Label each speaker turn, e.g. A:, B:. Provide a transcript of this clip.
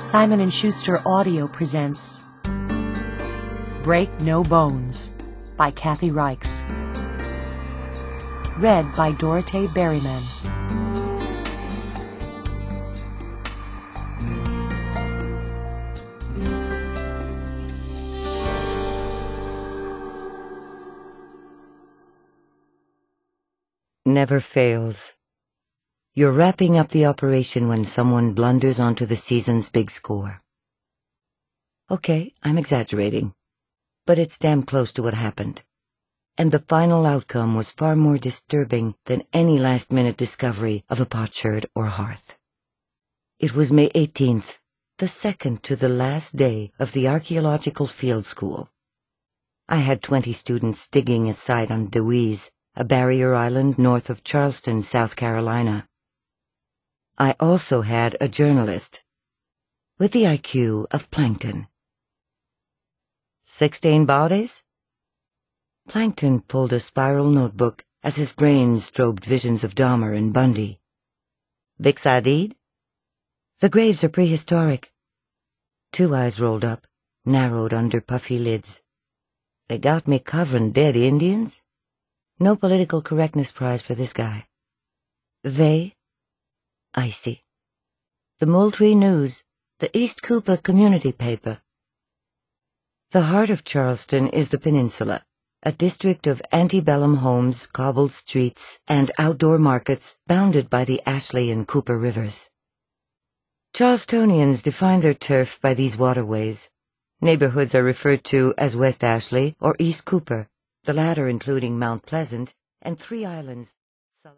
A: Simon & Schuster Audio presents Break No Bones by Kathy Reichs. Read by Dorothée Berryman.
B: Never fails. You're wrapping up the operation when someone blunders onto the season's big score. Okay, I'm exaggerating, but it's damn close to what happened. And the final outcome was far more disturbing than any last-minute discovery of a potsherd or hearth. It was May 18th, the second to the last day of the archaeological field school. I had 20 students digging a site on Deweese, a barrier island north of Charleston, South Carolina. I also had a journalist with the IQ of Plankton. 16 bodies? Plankton pulled a spiral notebook as his brain strobed visions of Dahmer and Bundy. Bix Hadid? The graves are prehistoric. 2 eyes rolled up, narrowed under puffy lids. They got me covering dead Indians? No political correctness prize for this guy. They? Icy. The Moultrie News, the East Cooper community paper. The heart of Charleston is the peninsula, a district of antebellum homes, cobbled streets, and outdoor markets bounded by the Ashley and Cooper rivers. Charlestonians define their turf by these waterways. Neighborhoods are referred to as West Ashley or East Cooper, the latter including Mount Pleasant and 3 islands